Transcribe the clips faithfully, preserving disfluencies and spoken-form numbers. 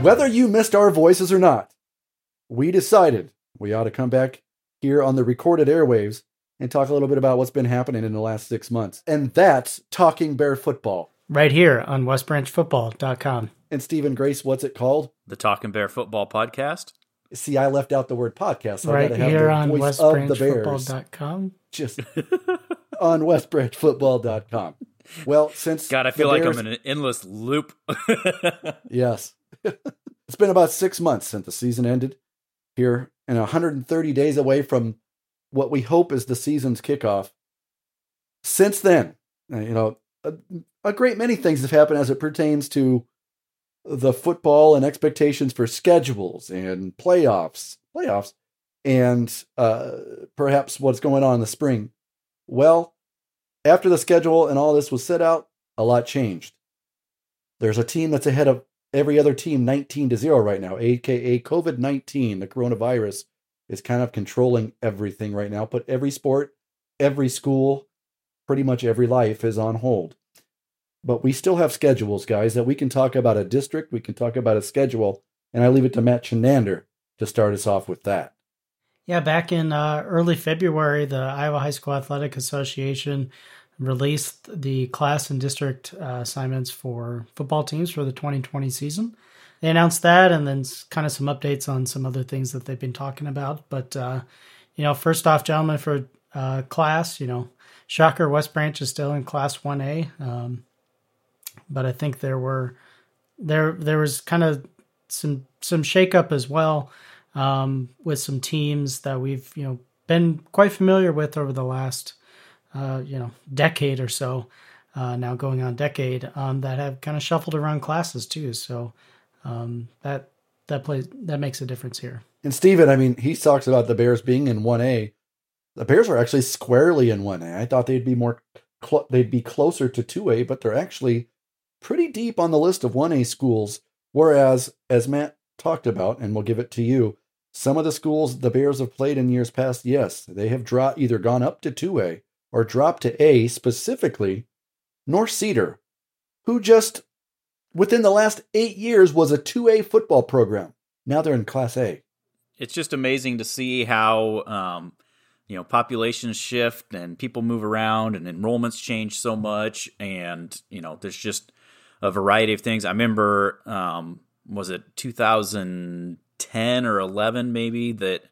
Whether you missed our voices or not, we decided we ought to come back here on the recorded airwaves and talk a little bit about what's been happening in the last six months. And that's Talking Bear Football. Right here on west branch football dot com. And Stephen Grace, what's it called? The Talking Bear Football Podcast. See, I left out the word podcast. So right I gotta have here the on voice west of branch the football Bears. dot com. Just on west branch football dot com. Well, since God, I feel like Bears, I'm in an endless loop. Yes. It's been about six months since the season ended here and one hundred thirty days away from what we hope is the season's kickoff. Since then, you know, a, a great many things have happened as it pertains to the football and expectations for schedules and playoffs, playoffs, and uh, perhaps what's going on in the spring. Well, after the schedule and all this was set out, a lot changed. There's a team that's ahead of every other team nineteen to zero right now, aka COVID nineteen, the coronavirus, is kind of controlling everything right now. But every sport, every school, pretty much every life is on hold. But we still have schedules, guys, that we can talk about a district, we can talk about a schedule, and I leave it to Matt Chenander to start us off with that. Yeah, back in uh, early February, the Iowa High School Athletic Association released the class and district uh, assignments for football teams for the twenty twenty season. They announced that, and then kind of some updates on some other things that they've been talking about. But, uh, you know, first off, gentlemen, for uh, class, you know, shocker, West Branch is still in Class one A. Um, but I think there were, there there was kind of some some shakeup as well um, with some teams that we've, you know, been quite familiar with over the last Uh, you know, decade or so, uh, now going on decade, um, that have kind of shuffled around classes too. So um, that that plays that makes a difference here. And Steven, I mean, he talks about the Bears being in one A. The Bears are actually squarely in one A. I thought they'd be more, cl- they'd be closer to two A, but they're actually pretty deep on the list of one A schools. Whereas, as Matt talked about, and we'll give it to you, some of the schools the Bears have played in years past, yes, they have dro- either gone up to two A or dropped to A, specifically North Cedar, who just within the last eight years was a two A football program. Now they're in Class A. It's just amazing to see how, um, you know, populations shift and people move around and enrollments change so much. And, you know, there's just a variety of things. I remember, um, was it two thousand ten or eleven maybe, that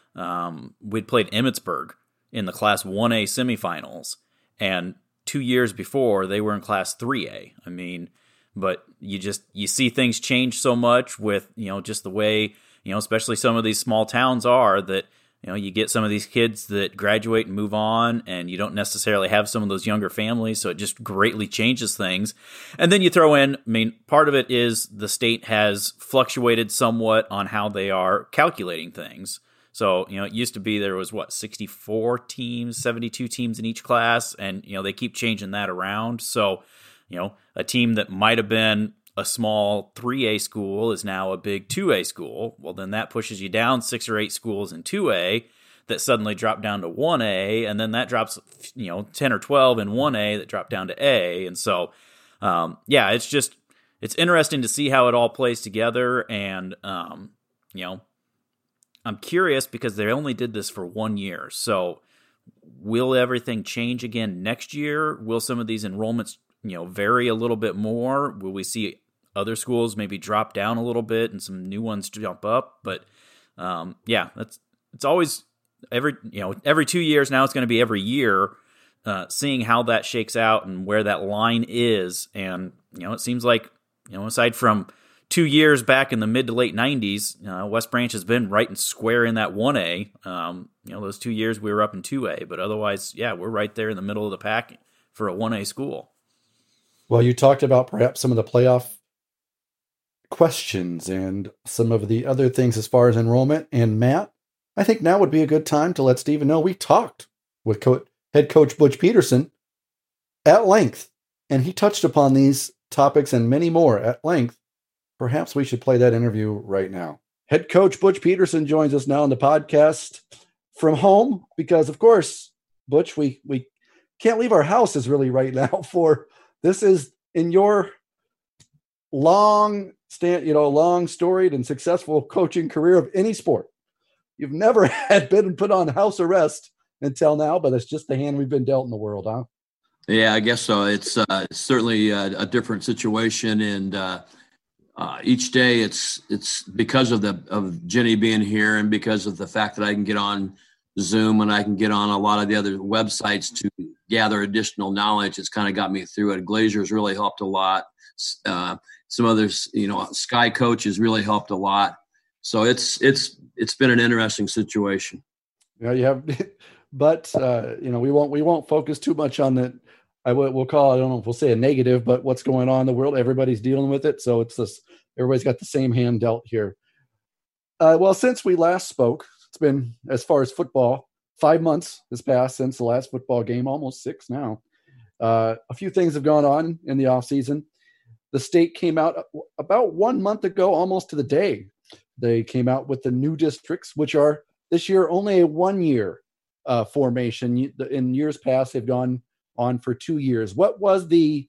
um, we'd played Emmitsburg in the Class one A semifinals, and two years before they were in Class three A. I mean, but you just, you see things change so much with, you know, just the way, you know, especially some of these small towns are, that, you know, you get some of these kids that graduate and move on, and you don't necessarily have some of those younger families, so it just greatly changes things. And then you throw in, I mean, part of it is the state has fluctuated somewhat on how they are calculating things. So, you know, it used to be there was, what, sixty-four teams, seventy-two teams in each class, and, you know, they keep changing that around. So, you know, a team that might have been a small three A school is now a big two A school. Well, then that pushes you down six or eight schools in two A that suddenly drop down to one A, and then that drops, you know, ten or twelve in one A that drop down to A. And so, um, yeah, it's just, it's interesting to see how it all plays together. And, um, you know, I'm curious because they only did this for one year. So will everything change again next year? Will some of these enrollments, you know, vary a little bit more? Will we see other schools maybe drop down a little bit and some new ones jump up? But um, yeah, that's, it's always every, you know, every two years now, it's going to be every year, uh, seeing how that shakes out and where that line is. And, you know, it seems like, you know, aside from two years back in the mid to late nineties, uh, West Branch has been right and square in that one A. Um, you know, those two years we were up in two A, but otherwise, yeah, we're right there in the middle of the pack for a one A school. Well, you talked about perhaps some of the playoff questions and some of the other things as far as enrollment. And Matt, I think now would be a good time to let Stephen know we talked with co- head coach Butch Peterson at length, and he touched upon these topics and many more at length. Perhaps we should play that interview right now. Head coach Butch Peterson joins us now on the podcast from home because, of course, Butch, we, we can't leave our houses really right now for this is in your long stand, you know, long, storied, and successful coaching career of any sport. You've never had been put on house arrest until now, but it's just the hand we've been dealt in the world, huh? Yeah, I guess so. It's uh, certainly a, a different situation, and uh, uh, each day it's it's because of the of Jenny being here, and because of the fact that I can get on Zoom and I can get on a lot of the other websites to gather additional knowledge. It's kind of got me through it. Glazier's really helped a lot. Uh, some others, you know, Sky Coach has really helped a lot. So it's it's it's been an interesting situation. Yeah, you have, but uh, you know, we won't we won't focus too much on the. I will we'll call I don't know if we'll say a negative, but what's going on in the world? Everybody's dealing with it, so it's this. Everybody's got the same hand dealt here. Uh, well, since we last spoke, it's been, as far as football, five months has passed since the last football game, almost six now. Uh, a few things have gone on in the offseason. The state came out about one month ago, almost to the day. They came out with the new districts, which are this year only a one-year uh, formation. In years past, they've gone on for two years. What was the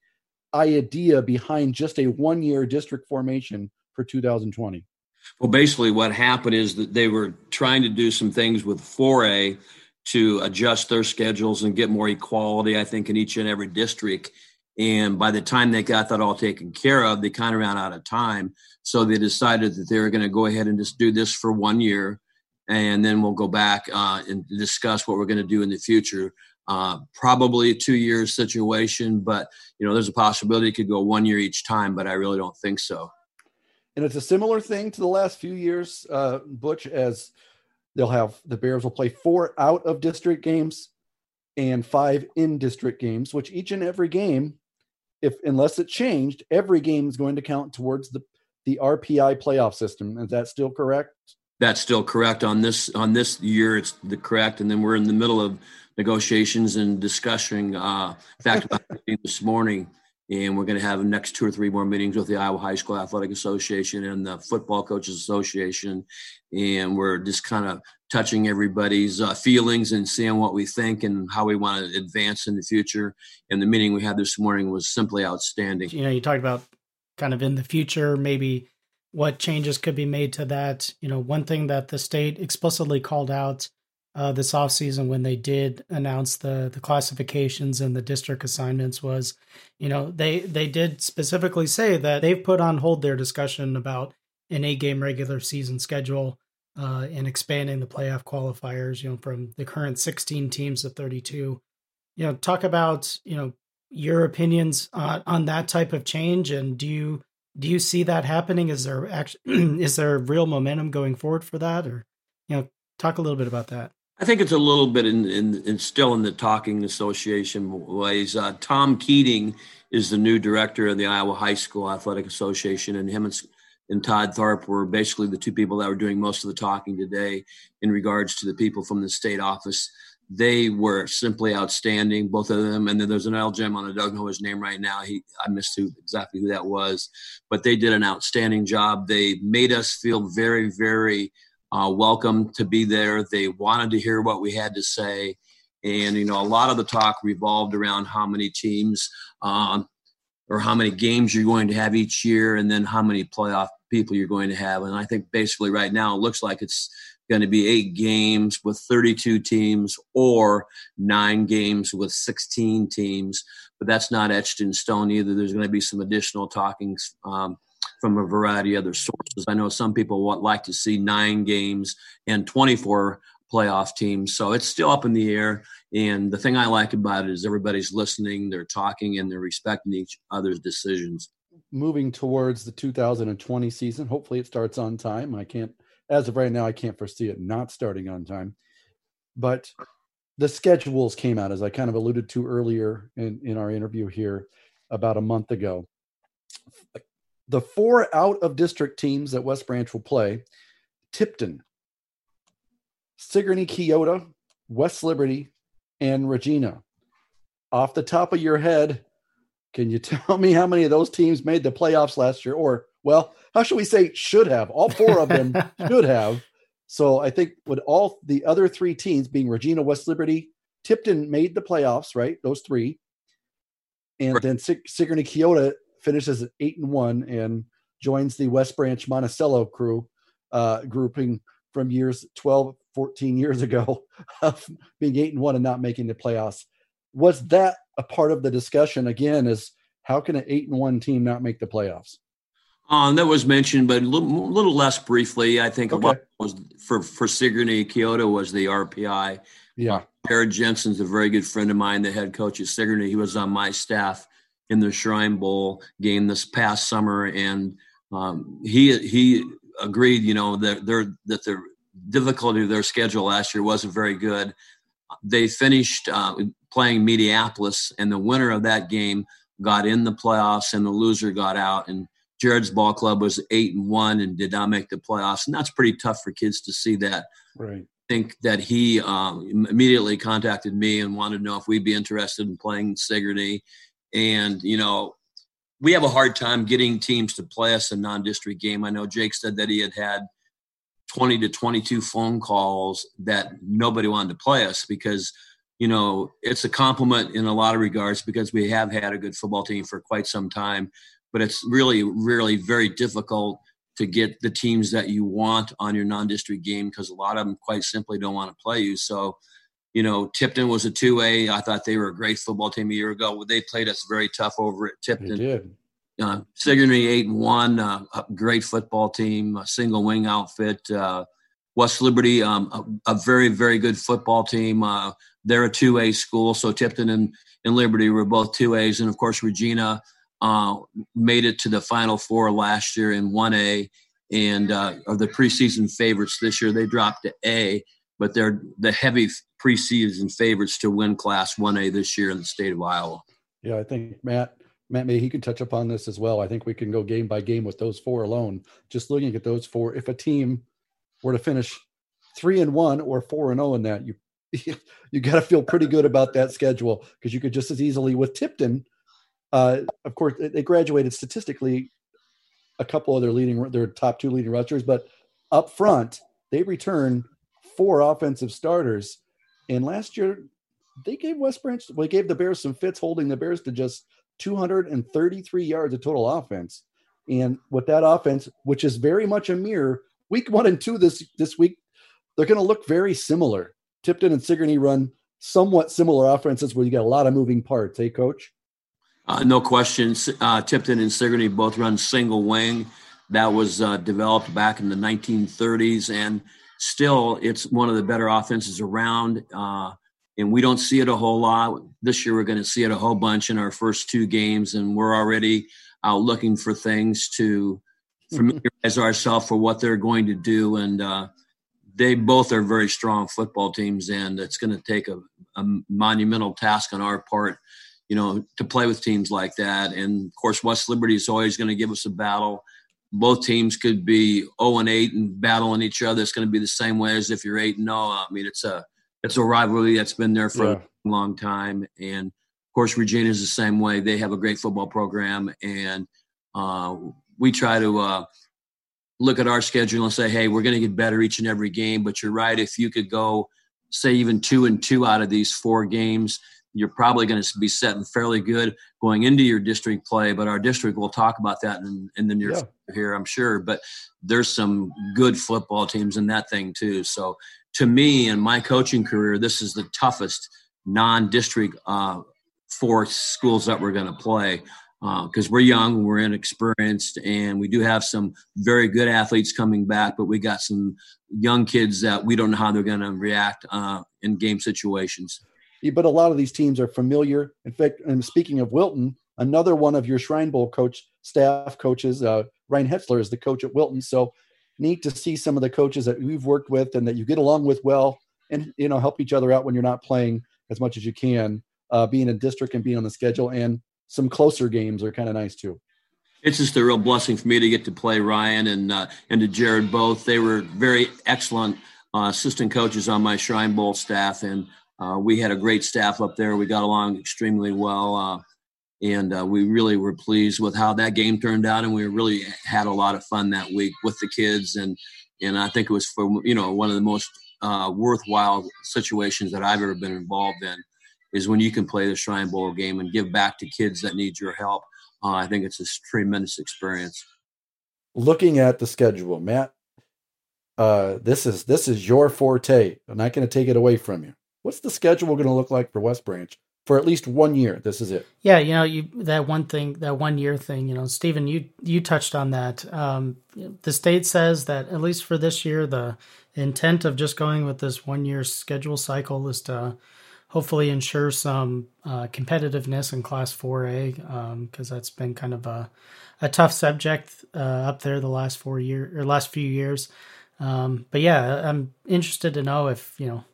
idea behind just a one-year district formation for two thousand twenty? Well, basically what happened is that they were trying to do some things with four A to adjust their schedules and get more equality, I think, in each and every district. And by the time they got that all taken care of, they kind of ran out of time. So they decided that they were going to go ahead and just do this for one year. And then we'll go back uh, and discuss what we're going to do in the future. Uh, probably a two-year situation, but, you know, there's a possibility it could go one year each time, but I really don't think so. And it's a similar thing to the last few years, uh, Butch, as they'll have the Bears will play four out of district games and five in district games, which each and every game, if unless it changed, every game is going to count towards the, the R P I playoff system. Is that still correct? That's still correct on this on this year. It's the correct, and then we're in the middle of negotiations and discussing. Uh, in fact, about this morning. And we're going to have the next two or three more meetings with the Iowa High School Athletic Association and the Football Coaches Association. And we're just kind of touching everybody's uh, feelings and seeing what we think and how we want to advance in the future. And the meeting we had this morning was simply outstanding. You know, you talked about kind of in the future, maybe what changes could be made to that. You know, one thing that the state explicitly called out Uh, this offseason when they did announce the the classifications and the district assignments was, you know, they they did specifically say that they've put on hold their discussion about an eight-game regular season schedule uh, and expanding the playoff qualifiers, you know, from the current sixteen teams to thirty-two. You know, talk about, you know, your opinions on, on that type of change, and do you do you see that happening? Is there actually is there real momentum going forward for that, or, you know, talk a little bit about that? I think it's a little bit in, in, in still in the talking association ways. Uh, Tom Keating is the new director of the Iowa High School Athletic Association, and him and, and Todd Tharp were basically the two people that were doing most of the talking today in regards to the people from the state office. They were simply outstanding, both of them. And then there's an L Gem on, I don't know his name right now. He I missed who, exactly who that was, but they did an outstanding job. They made us feel very, very Uh, welcome to be there. They wanted to hear what we had to say. And, you know, a lot of the talk revolved around how many teams um, or how many games you're going to have each year, and then how many playoff people you're going to have. And I think basically right now it looks like it's going to be eight games with thirty-two teams or nine games with sixteen teams. But that's not etched in stone either. There's going to be some additional talkings um, from a variety of other sources. I know some people would like to see nine games and twenty-four playoff teams. So it's still up in the air. And the thing I like about it is everybody's listening, they're talking, and they're respecting each other's decisions. Moving towards the two thousand twenty season, hopefully it starts on time. I can't, as of right now, I can't foresee it not starting on time. But the schedules came out, as I kind of alluded to earlier in, in our interview here about a month ago. The four out-of-district teams that West Branch will play: Tipton, Sigourney Keota, West Liberty, and Regina. Off the top of your head, can you tell me how many of those teams made the playoffs last year? Or, well, how should we say should have? All four of them should have. So I think with all the other three teams being Regina, West Liberty, Tipton made the playoffs, right? Those three. And then Sig- Sigourney Keota finishes at eight and one, and joins the West Branch Monticello crew, uh, grouping from years twelve, fourteen years ago of being eight and one and not making the playoffs. Was that a part of the discussion again, is how can an eight and one team not make the playoffs? Um, that was mentioned, but a little, little less briefly. I think Okay. a lot was for, for Sigourney Kyoto was the R P I. Yeah. Uh, Jared Jensen's a very good friend of mine, the head coach at Sigourney. He was on my staff in the Shrine Bowl game this past summer, and um, he he agreed, you know, that their that the difficulty of their schedule last year wasn't very good. They finished uh, playing Mediapolis, and the winner of that game got in the playoffs, and the loser got out. And Jared's ball club was eight and one and did not make the playoffs, and that's pretty tough for kids to see that. Right. I think that he um, immediately contacted me and wanted to know if we'd be interested in playing Sigourney. And, you know, we have a hard time getting teams to play us a non-district game. I know Jake said that he had had twenty to twenty-two phone calls that nobody wanted to play us because, you know, it's a compliment in a lot of regards because we have had a good football team for quite some time. But it's really, really very difficult to get the teams that you want on your non-district game because a lot of them quite simply don't want to play you. So, you know, Tipton was a two A. I thought they were a great football team a year ago. They played us very tough over at Tipton. They did. Uh, Sigourney eight and one, uh, a great football team, a single wing outfit. Uh, West Liberty, um, a, a very, very good football team. Uh, they're a two A school, so Tipton and, and Liberty were both two A's. And, of course, Regina uh, made it to the Final Four last year in one A and uh, are the preseason favorites this year. They dropped to A, but they're the heavy preseason favorites to win Class one A this year in the state of Iowa. Yeah, I think Matt Matt May, he can touch upon this as well. I think we can go game by game with those four alone. Just looking at those four, if a team were to finish three and one or four and zero in that, you you got to feel pretty good about that schedule because you could just as easily with Tipton. Uh, of course, they graduated statistically a couple of their leading, their top two leading rushers, but up front they return four offensive starters. And last year they gave West Branch, well, they gave the Bears some fits, holding the Bears to just two hundred thirty-three yards of total offense. And with that offense, which is very much a mirror, week one and two this this week, they're going to look very similar. Tipton and Sigourney run somewhat similar offenses where you get a lot of moving parts. Hey, Coach? Uh, no question. Uh, Tipton and Sigourney both run single wing. That was uh, developed back in the nineteen thirties, and still it's one of the better offenses around. Uh, and we don't see it a whole lot. This year we're going to see it a whole bunch in our first two games, and we're already out looking for things to familiarize ourselves for what they're going to do. And uh, they both are very strong football teams, and it's going to take a, a monumental task on our part, you know, to play with teams like that. And, of course, West Liberty is always going to give us a battle. Both teams could be oh and eight and battling each other. It's going to be the same way as if you're eight and oh. I mean, it's a it's a rivalry that's been there for yeah. a long time. And, of course, Regina is the same way. They have a great football program, and uh, we try to uh, look at our schedule and say, hey, we're going to get better each and every game. But you're right. If you could go, say, even two and two out of these four games, you're probably going to be setting fairly good going into your district play. But our district, we'll talk about that in, in the near yeah. future here, I'm sure. But there's some good football teams in that thing too. So to me, in my coaching career, this is the toughest non-district uh, four schools that we're going to play because uh, we're young, we're inexperienced, and we do have some very good athletes coming back, but we got some young kids that we don't know how they're going to react uh, in game situations. But a lot of these teams are familiar. In fact, and speaking of Wilton, another one of your Shrine Bowl coach staff coaches, uh, Ryan Hetzler, is the coach at Wilton. So neat to see some of the coaches that we've worked with and that you get along with well, and you know help each other out when you're not playing as much as you can. Uh, being in district and being on the schedule, and some closer games are kind of nice too. It's just a real blessing for me to get to play Ryan and uh, and to Jared both. They were very excellent uh, assistant coaches on my Shrine Bowl staff, and Uh, we had a great staff up there. We got along extremely well, uh, and uh, we really were pleased with how that game turned out, and we really had a lot of fun that week with the kids, and and I think it was for you know one of the most uh, worthwhile situations that I've ever been involved in is when you can play the Shrine Bowl game and give back to kids that need your help. Uh, I think it's a tremendous experience. looking at the schedule, Matt, uh, this is this is your forte. I'm not going to take it away from you. What's the schedule going to look like for West Branch for at least one year? This is it. Yeah, you know, you that one thing, that one year thing, you know, Stephen, you you touched on that. Um, the state says that at least for this year, the intent of just going with this one year schedule cycle is to hopefully ensure some uh, competitiveness in Class four A, because um, that's been kind of a, a tough subject uh, up there the last four year or last few years. Um, but yeah, I'm interested to know if, you know,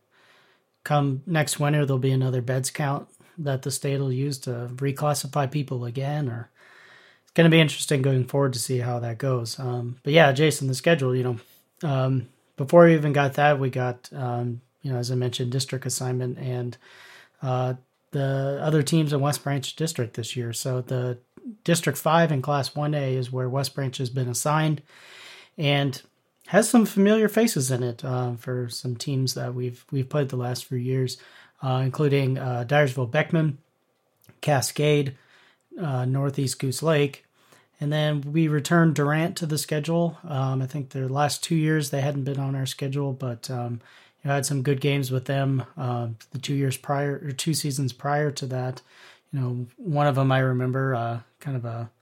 come next winter, there'll be another beds count that the state will use to reclassify people again, or it's going to be interesting going forward to see how that goes. Um, but yeah, Jason, the schedule, you know, um, before we even got that, we got, um, you know, as I mentioned, district assignment and uh, the other teams in West Branch District this year. So the District five in Class one A is where West Branch has been assigned and has some familiar faces in it uh, for some teams that we've we've played the last few years, uh, including uh, Dyersville-Beckman, Cascade, uh, Northeast Goose Lake. And then we returned Durant to the schedule. Um, I think the last two years they hadn't been on our schedule, but um, you know, had some good games with them uh, the two years prior, or two seasons prior to that. You know, one of them I remember, uh, kind of a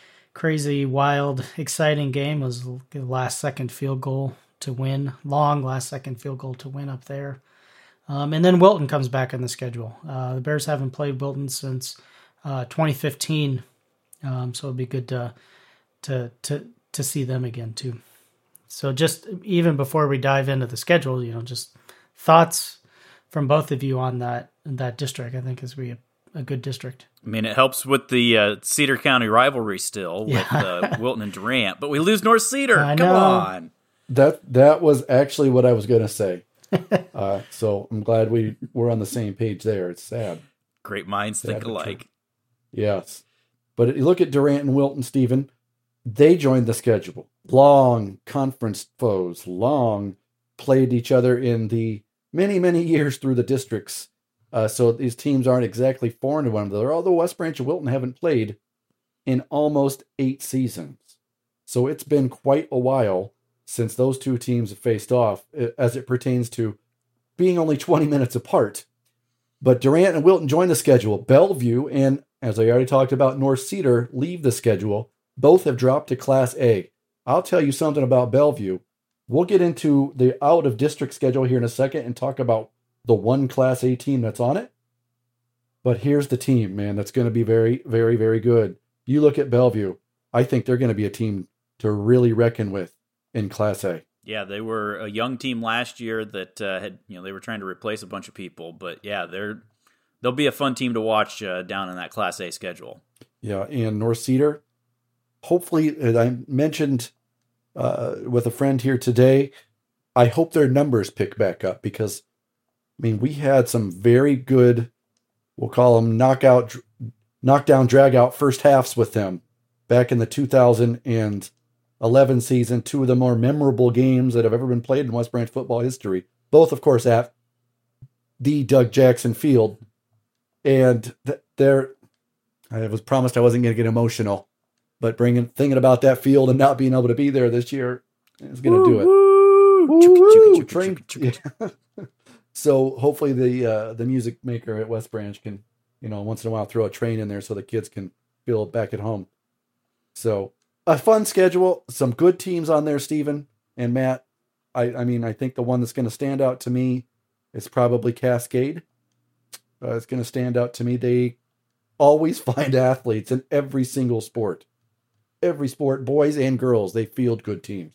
crazy, wild, exciting game was the last second field goal to win, long last second field goal to win up there. Um, and then Wilton comes back on the schedule. Uh, the Bears haven't played Wilton since uh, twenty fifteen, um, so it'd be good to to to to see them again too. So just even before we dive into the schedule, you know, just thoughts from both of you on that that district. I think is we a, a good district. I mean, it helps with the uh, Cedar County rivalry still with Yeah. uh, Wilton and Durant, but we lose North Cedar. I Come know. on. That that was actually what I was going to say. uh, so I'm glad we were on the same page there. It's sad. Great minds think Sad but alike. true. Yes. But you look at Durant and Wilton, Stephen, they joined the schedule. Long conference foes, long played each other in the many, many years through the districts. Uh, so these teams aren't exactly foreign to one another, although West Branch and Wilton haven't played in almost eight seasons. So it's been quite a while since those two teams have faced off as it pertains to being only twenty minutes apart. But Durant and Wilton join the schedule. Bellevue and, as I already talked about, North Cedar leave the schedule. Both have dropped to Class A. I'll tell you something about Bellevue. We'll get into the out-of-district schedule here in a second and talk about the one Class A team that's on it. But here's the team, man, that's going to be very, very, very good. You look at Bellevue, I think they're going to be a team to really reckon with in Class A. Yeah, they were a young team last year that uh, had, you know, they were trying to replace a bunch of people, but yeah, they're they'll be a fun team to watch uh, down in that Class A schedule. Yeah, and North Cedar, hopefully, as I mentioned uh, with a friend here today, I hope their numbers pick back up because, I mean, we had some very good, we'll call them knockout, knockdown, drag out first halves with them back in the two thousand eleven season, two of the more memorable games that have ever been played in West Branch football history. Both, of course, at the Doug Jackson Field. And th- there, I was promised I wasn't going to get emotional, but bringing thinking about that field and not being able to be there this year is going to do it. Woo-woo, train. Yeah. So hopefully the uh, the music maker at West Branch can, you know, once in a while throw a train in there so the kids can feel back at home. So a fun schedule, some good teams on there, Stephen and Matt. I, I mean, I think the one that's going to stand out to me is probably Cascade. Uh, it's going to stand out to me. They always find athletes in every single sport. Every sport, boys and girls, they field good teams.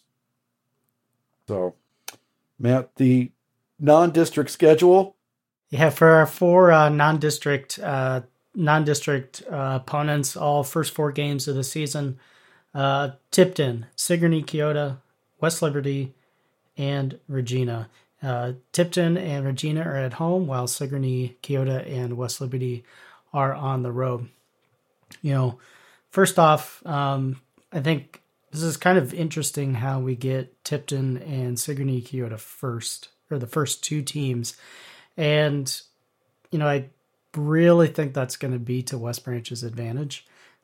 So, Matt, the non-district schedule. Yeah, for our four uh, non-district uh, non-district uh, opponents, all first four games of the season. Uh, Tipton, Sigourney, Keota, West Liberty, and Regina. Uh, Tipton and Regina are at home, while Sigourney, Keota, and West Liberty are on the road. You know, first off, um, I think this is kind of interesting how we get Tipton and Sigourney, Keota first, or the first two teams. And, you know, I really think that's going to be to West Branch's advantage.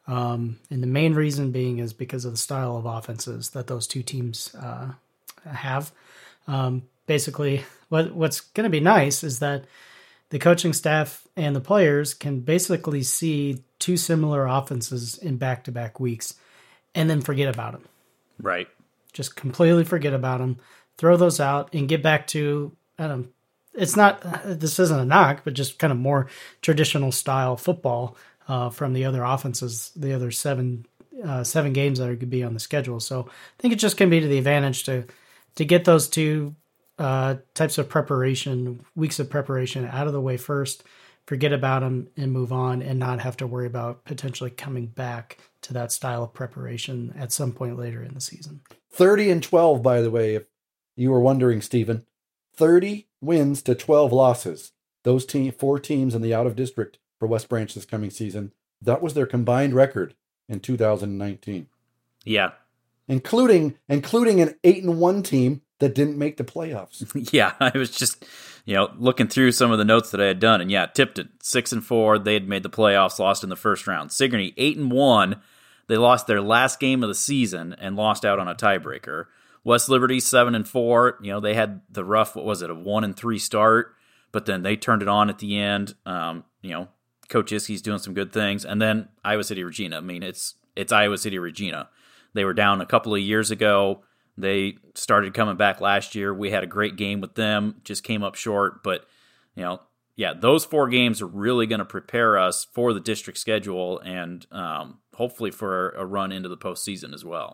Um, and the main reason being is because of the style of offenses that those two teams uh, have. Um, basically, what what's going to be nice is that the coaching staff and the players can basically see two similar offenses in back-to-back weeks and then forget about them. Right. Just completely forget about them, throw those out, and get back to, I don't know, it's not, this isn't a knock, but just kind of more traditional style football uh, from the other offenses, the other seven uh, seven games that are going to be on the schedule. So I think it just can be to the advantage to to get those two uh, types of preparation, weeks of preparation out of the way first, forget about them and move on, and not have to worry about potentially coming back to that style of preparation at some point later in the season. thirty and twelve, by the way, if you were wondering, Stephen. thirty wins to twelve losses. Those team, four teams in the out of district for West Branch this coming season. That was their combined record in two thousand nineteen. Yeah. Including including an eight and one team that didn't make the playoffs. Yeah, I was just, you know, looking through some of the notes that I had done, and yeah, Tipton six and four, they had made the playoffs, lost in the first round. Sigourney eight and one, they lost their last game of the season and lost out on a tiebreaker. West Liberty seven and four, you know, they had the rough, what was it, a one and three start, but then they turned it on at the end. Um, you know, Coach Iskey's doing some good things, and then Iowa City Regina. I mean, it's it's Iowa City Regina. They were down a couple of years ago. They started coming back last year. We had a great game with them, just came up short. But, you know, yeah, those four games are really going to prepare us for the district schedule and um, hopefully for a run into the postseason as well.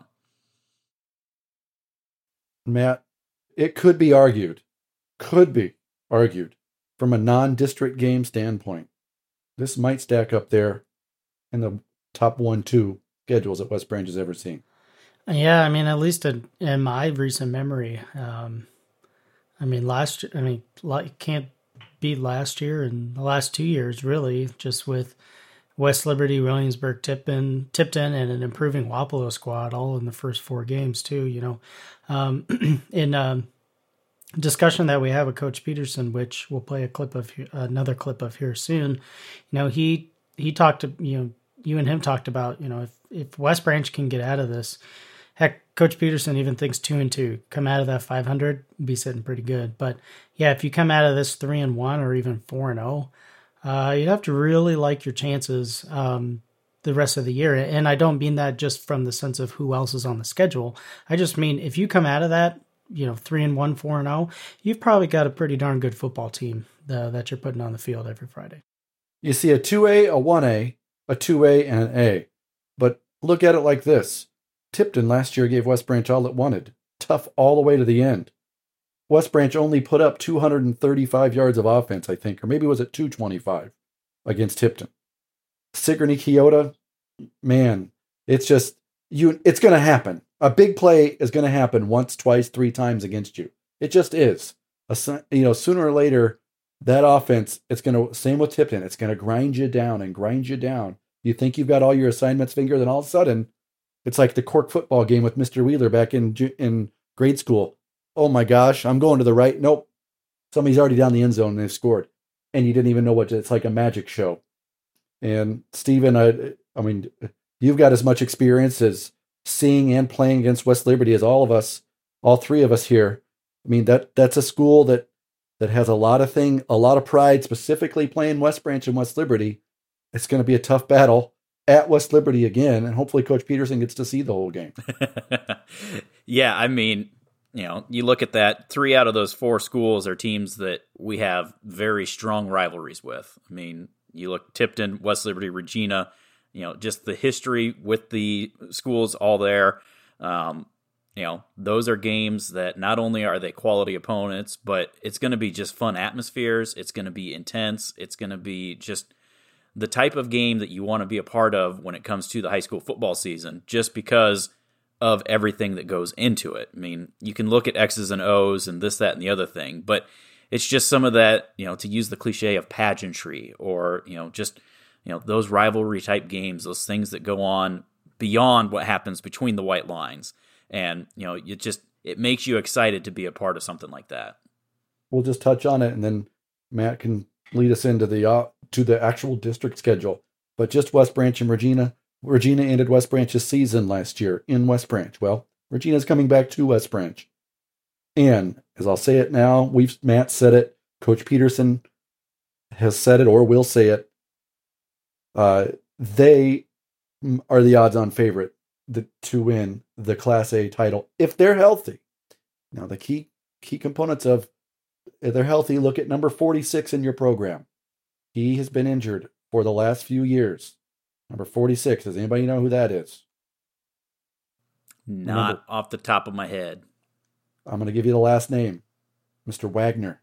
Matt, it could be argued, could be argued from a non-district game standpoint. This might stack up there in the top one, two schedules that West Branch has ever seen. Yeah, I mean, at least in, in my recent memory, um, I mean, last, I mean, like, can't beat last year and the last two years, really, just with West Liberty, Williamsburg, Tipton, Tipton, and an improving Wapello squad, all in the first four games too. You know, um, in um, discussion that we have with Coach Peterson, which we'll play a clip of another clip of here soon. You know, he he talked to you know you and him talked about you know if if West Branch can get out of this. Heck, Coach Peterson even thinks two and two. Come out of that five hundred, be sitting pretty good. But yeah, if you come out of this three and one or even four and zero, uh, you'd have to really like your chances um, the rest of the year. And I don't mean that just from the sense of who else is on the schedule. I just mean if you come out of that, you know, three and one, four and zero, you've probably got a pretty darn good football team uh, that you're putting on the field every Friday. You see a two A, a one A, a two A, and an A. But look at it like this. Tipton last year gave West Branch all it wanted. Tough all the way to the end. West Branch only put up two hundred thirty-five yards of offense, I think, or maybe was it two twenty-five against Tipton. Sigourney Keota, man, it's just, you. It's going to happen. A big play is going to happen once, twice, three times against you. It just is. A, you know, sooner or later, that offense, it's going to, same with Tipton, it's going to grind you down and grind you down. You think you've got all your assignments fingered, then all of a sudden, it's like the cork football game with Mister Wheeler back in in grade school. Oh my gosh, I'm going to the right. Nope. Somebody's already down the end zone and they've scored. And you didn't even know what to, it's like a magic show. And Stephen, I, I mean, you've got as much experience as seeing and playing against West Liberty as all of us, all three of us here. I mean, that that's a school that that has a lot of thing, a lot of pride, specifically playing West Branch and West Liberty. It's going to be a tough battle at West Liberty again, and hopefully Coach Peterson gets to see the whole game. Yeah, I mean, you know, you look at that, three out of those four schools are teams that we have very strong rivalries with. I mean, you look Tipton, West Liberty, Regina, you know, just the history with the schools all there. Um, you know, those are games that not only are they quality opponents, but it's going to be just fun atmospheres. It's going to be intense. It's going to be just the type of game that you want to be a part of when it comes to the high school football season, just because of everything that goes into it. I mean, you can look at X's and O's and this, that, and the other thing, but it's just some of that, you know, to use the cliche of pageantry or, you know, just, you know, those rivalry type games, those things that go on beyond what happens between the white lines. And, you know, it just, it makes you excited to be a part of something like that. We'll just touch on it and then Matt can lead us into the uh, to the actual district schedule. But just West Branch and Regina, Regina ended West Branch's season last year in West Branch. Well, Regina's coming back to West Branch. And as I'll say it now, we've Matt said it, Coach Peterson has said it or will say it. Uh, they are the odds-on favorite the, to win the Class A title if they're healthy. Now, the key key components of if they're healthy, look at number forty-six in your program. He has been injured for the last few years. Number forty-six. Does anybody know who that is? Not Remember, off the top of my head. I'm going to give you the last name. Mister Wagner.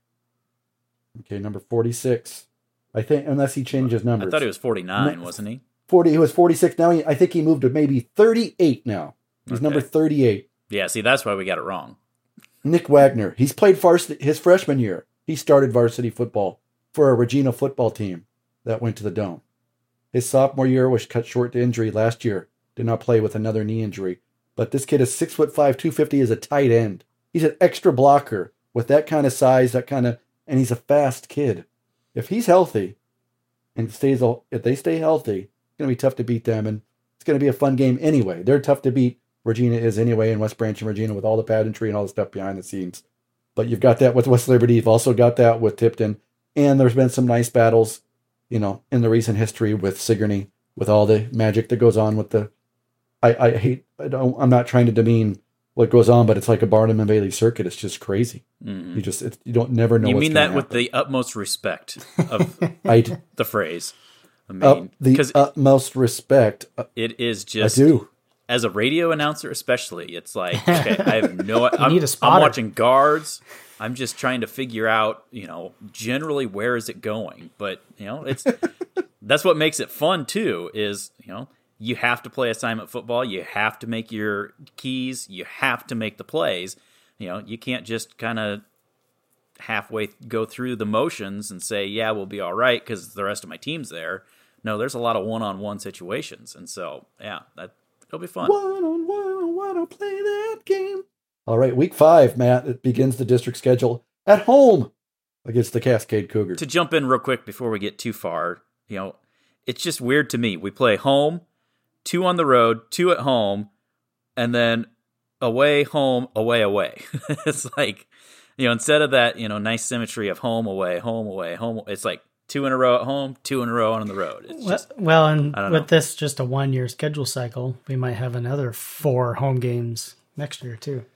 Okay, number forty-six. I think, unless he changed his numbers. I thought he was forty-nine, wasn't he? forty. He was forty-six. Now he, I think he moved to maybe thirty-eight now. He's Okay. number thirty-eight. Yeah, see, that's why we got it wrong. Nick Wagner. He's played varsity his freshman year. He started varsity football for a Regina football team that went to the Dome. His sophomore year was cut short to injury last year. Did not play with another knee injury. But this kid is six foot five, two fifty as a tight end. He's an extra blocker with that kind of size, that kind of, and he's a fast kid. If he's healthy and stays, if they stay healthy, it's going to be tough to beat them, and it's going to be a fun game anyway. They're tough to beat. Regina is anyway in West Branch and Regina with all the pageantry and all the stuff behind the scenes. But you've got that with West Liberty. You've also got that with Tipton. And there's been some nice battles, you know, in the recent history with Sigourney, with all the magic that goes on with the, I, I hate, I don't, I'm not trying to demean what goes on, but it's like a Barnum and Bailey circuit. It's just crazy. Mm-hmm. You just, it, you don't never know You what's mean gonna that with happen. the utmost respect of I, the phrase. I uh, mean, the because utmost respect. Uh, it is I just, do. as a radio announcer especially, it's like, okay, I have no, I'm, need a I'm spotter. watching guards. I'm just trying to figure out, you know, generally where is it going? But, you know, it's, that's what makes it fun too, is, you know, you have to play assignment football. You have to make your keys. You have to make the plays. You know, you can't just kind of halfway go through the motions and say, yeah, we'll be all right because the rest of my team's there. No, there's a lot of one-on-one situations. And so, yeah, that, it'll be fun. One on one, I want to play that game. All right, week five, Matt. It begins the district schedule at home against the Cascade Cougars. To jump in real quick before we get too far, you know, it's just weird to me. We play home, two on the road, two at home, and then away, home, away, away. It's like, you know, instead of that, you know, nice symmetry of home, away, home, away, home, it's like two in a row at home, two in a row on the road. It's just, well, and I don't with know. this just a one-year schedule cycle, we might have another four home games next year too.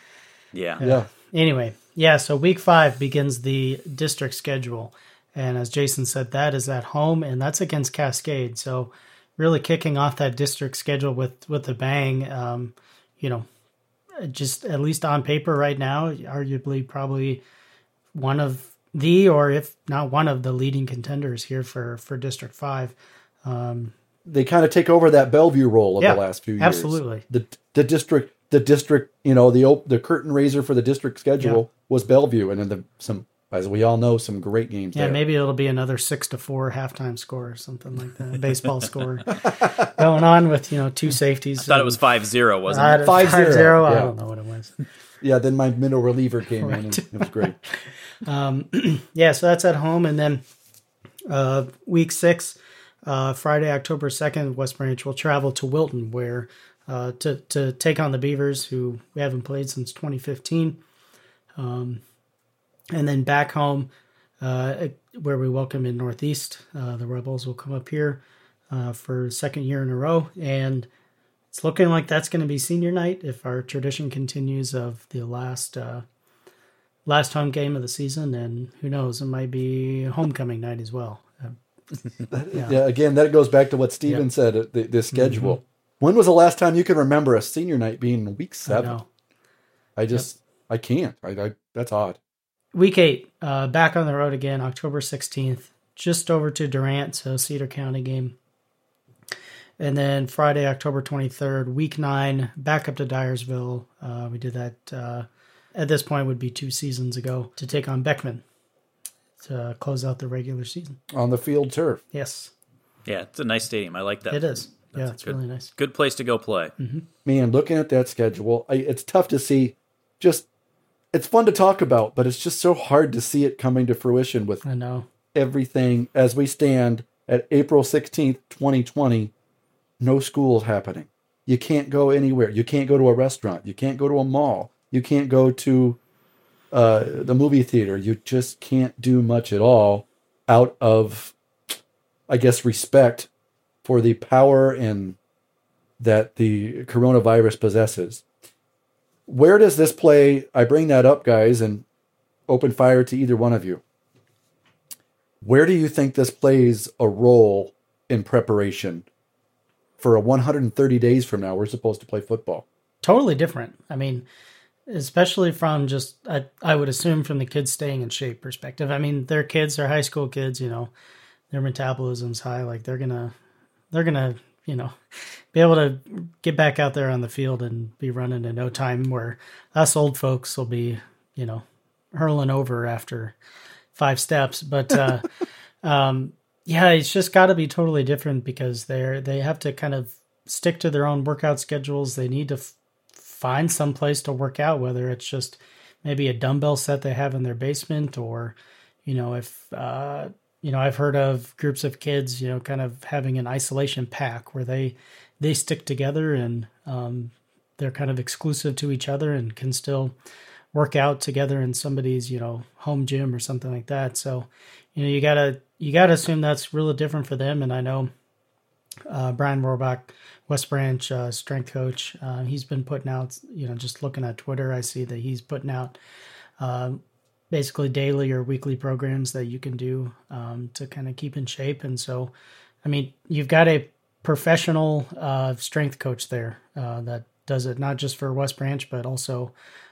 yeah. Yeah. Anyway, yeah, so week five begins the district schedule. And as Jason said, that is at home, and that's against Cascade. So really kicking off that district schedule with, with a bang, um, you know, just at least on paper right now, arguably probably one of the, or if not one of the leading contenders here for, for District five. Um, They kind of take over that Bellevue role of Yeah, the last few years. absolutely. The the district, the district, you know, the op- the curtain raiser for the district schedule Yeah. was Bellevue, and then the, some, as we all know, some great games yeah, there. maybe it'll be another six to four halftime score or something like that. A baseball score going on with, you know, two safeties. I thought it was five zero, wasn't it? Five five zero, zero. I yeah. don't know what it was. Yeah, then my middle reliever came in, Right. and it was great. Um, yeah, so that's at home. And then uh, week six, uh, Friday, October second, West Branch will travel to Wilton, where uh, to, to take on the Beavers, who we haven't played since twenty fifteen. Um, and then back home, uh, where we welcome in Northeast, uh, the Rebels will come up here uh, for second year in a row. And it's looking like that's going to be senior night if our tradition continues of the last uh, last home game of the season, and who knows, it might be homecoming night as well. Uh, Yeah. Yeah. again, that goes back to what Steven Yeah. said, uh, the, the schedule. When was the last time you can remember a senior night being week I seven? know. I, just, I can't. I, I That's odd. Week eight, uh, back on the road again, October sixteenth, just over to Durant, so Cedar County game. And then Friday, October twenty-third, week nine, back up to Dyersville. Uh, we did that, uh, at this point, would be two seasons ago, to take on Beckman to close out the regular season. On the field turf. Yes, Yeah, it's a nice stadium. I like that. it is. That's Yeah, a it's good, really nice. Good place to go play. Man, looking at that schedule, I, it's tough to see. Just, it's fun to talk about, but it's just so hard to see it coming to fruition with I know. everything as we stand at April sixteenth, twenty twenty. no school happening. You can't go anywhere. You can't go to a restaurant. You can't go to a mall. You can't go to uh, the movie theater. You just can't do much at all out of, I guess, respect for the power and that the coronavirus possesses. Where does this play? I bring that up, guys, and open fire to either one of you. Where do you think this plays a role in preparation for a one hundred thirty days from now? We're supposed to play football. Totally different. I mean, especially from just, I, I would assume from the kids staying in shape perspective. I mean, they're kids, they're high school kids, you know, their metabolism's high. Like they're going to, they're going to, you know, be able to get back out there on the field and be running in no time, where us old folks will be, you know, hurling over after five steps. But, uh, um, yeah, it's just got to be totally different because they're, they have to kind of stick to their own workout schedules. They need to f- find some place to work out, whether it's just maybe a dumbbell set they have in their basement, or, you know, if, uh, you know, I've heard of groups of kids, you know, kind of having an isolation pack where they, they stick together and, um, they're kind of exclusive to each other and can still work out together in somebody's, you know, home gym or something like that. So, you know, you gotta, you gotta assume that's really different for them. And I know, uh, Brian Rohrbach, West Branch, uh, strength coach, uh, he's been putting out, you know, just looking at Twitter, I see that he's putting out, uh, basically daily or weekly programs that you can do, um, to kind of keep in shape. And so, I mean, you've got a professional, uh, strength coach there, uh, that does it not just for West Branch, but also,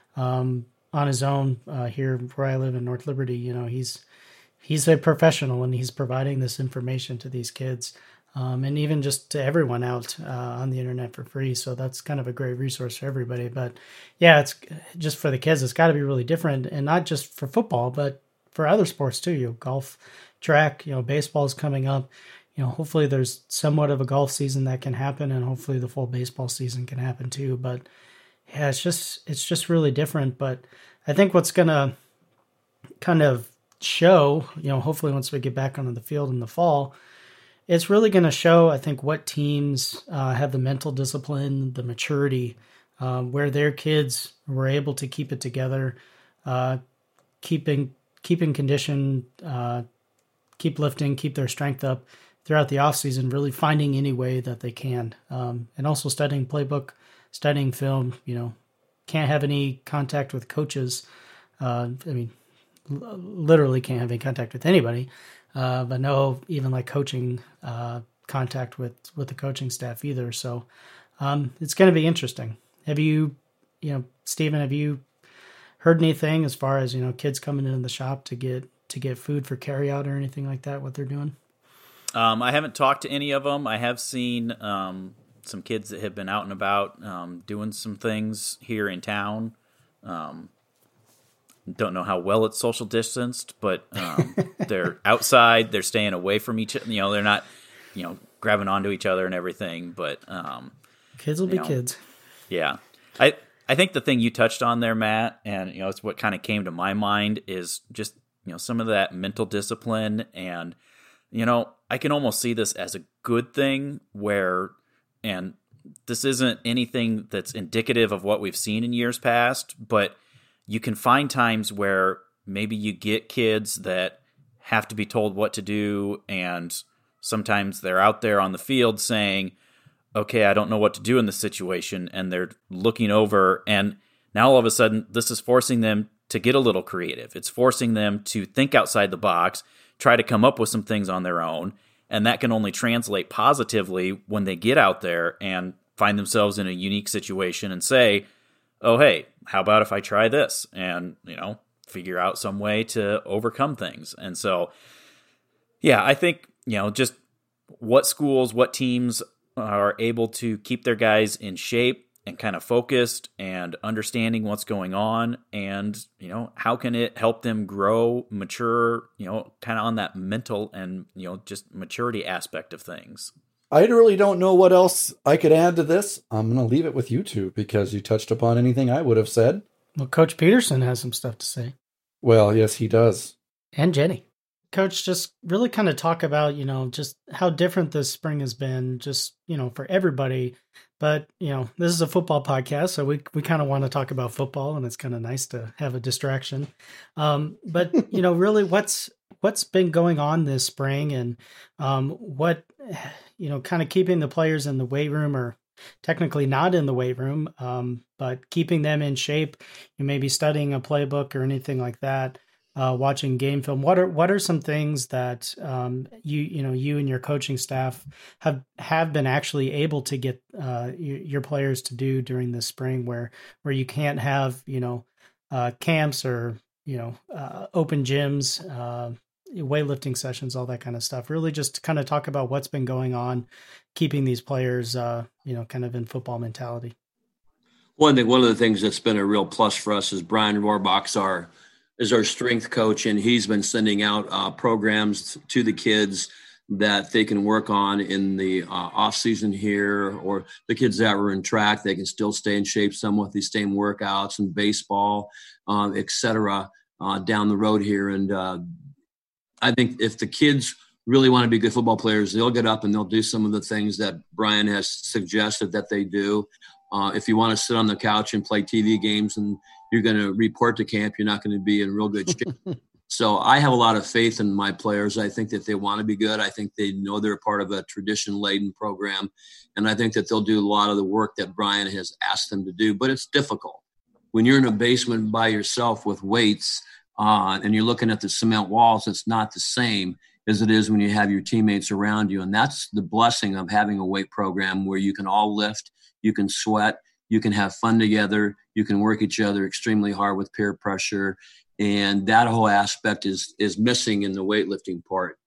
um, on his own, uh, here where I live in North Liberty. You know, he's, he's a professional and he's providing this information to these kids, um, and even just to everyone out, uh, on the internet for free. So that's kind of a great resource for everybody. But yeah, it's just for the kids, it's got to be really different, and not just for football, but for other sports too. You know, golf, track, you know, baseball is coming up. You know, hopefully there's somewhat of a golf season that can happen, and hopefully the full baseball season can happen too. But yeah, it's just, it's just really different. But I think what's going to kind of show, you know, hopefully once we get back onto the field in the fall, it's really going to show, I think, what teams uh, have the mental discipline, the maturity, um, where their kids were able to keep it together, uh, keeping, keeping condition, uh, keep lifting, keep their strength up throughout the off season, really finding any way that they can. Um, and also studying playbook, studying film, you know, can't have any contact with coaches. Uh, I mean, l- literally can't have any contact with anybody, uh, but no, even like coaching, uh, contact with, with the coaching staff either. So, um, it's going to be interesting. Have you, you know, Stephen, have you heard anything as far as, you know, kids coming into the shop to get, to get food for carry out or anything like that, what they're doing? Um, I haven't talked to any of them. I have seen, um, some kids that have been out and about, um, doing some things here in town. Um, don't know how well it's social distanced, but, um, they're outside, they're staying away from each other. You know, they're not, you know, grabbing onto each other and everything, but, um, kids will be know, kids. Yeah. I, I think the thing you touched on there, Matt, and, you know, it's what kind of came to my mind is just, you know, some of that mental discipline. And, you know, I can almost see this as a good thing where, and this isn't anything that's indicative of what we've seen in years past, but you can find times where maybe you get kids that have to be told what to do, and sometimes they're out there on the field saying, okay, I don't know what to do in this situation, and they're looking over, and now all of a sudden this is forcing them to get a little creative. It's forcing them to think outside the box, try to come up with some things on their own. And that can only translate positively when they get out there and find themselves in a unique situation and say, oh, hey, how about if I try this? And, you know, figure out some way to overcome things. And so, yeah, I think, you know, just what schools, what teams are able to keep their guys in shape and kind of focused and understanding what's going on, and, you know, how can it help them grow, mature, you know, kind of on that mental and, you know, just maturity aspect of things. I really don't know what else I could add to this. I'm going to leave it with you two because you touched upon anything I would have said. Well, Coach Peterson has some stuff to say. Well, yes, he does. And Jenny. Coach, just really kind of talk about, you know, just how different this spring has been, just, you know, for everybody. But, you know, this is a football podcast, so we we kind of want to talk about football, and it's kind of nice to have a distraction. Um, but, you know, really what's what's been going on this spring, and um, what, you know, kind of keeping the players in the weight room, or technically not in the weight room, um, but keeping them in shape. You may be studying a playbook or anything like that. Uh, watching game film. What are what are some things that um, you you know you and your coaching staff have have been actually able to get uh, your, your players to do during the spring, where where you can't have you know uh, camps or you know uh, open gyms, uh, weightlifting sessions, all that kind of stuff. Really, just to kind of talk about what's been going on, keeping these players uh, you know kind of in football mentality. One thing, one of the things that's been a real plus for us is Brian Rohrbach's our is our strength coach, and he's been sending out uh, programs to the kids that they can work on in the uh, off season here, or the kids that were in track, they can still stay in shape some with these same workouts, and baseball, uh, et cetera, uh, down the road here. And uh, I think if the kids really want to be good football players, they'll get up and they'll do some of the things that Brian has suggested that they do. Uh, if you want to sit on the couch and play T V games and you're going to report to camp, you're not going to be in real good shape. So I have a lot of faith in my players. I think that they want to be good. I think they know they're part of a tradition-laden program. And I think that they'll do a lot of the work that Brian has asked them to do. But it's difficult. When you're in a basement by yourself with weights uh, and you're looking at the cement walls, it's not the same as it is when you have your teammates around you. And that's the blessing of having a weight program where you can all lift, you can sweat, you can have fun together, you can work each other extremely hard with peer pressure. And that whole aspect is is missing in the weightlifting part.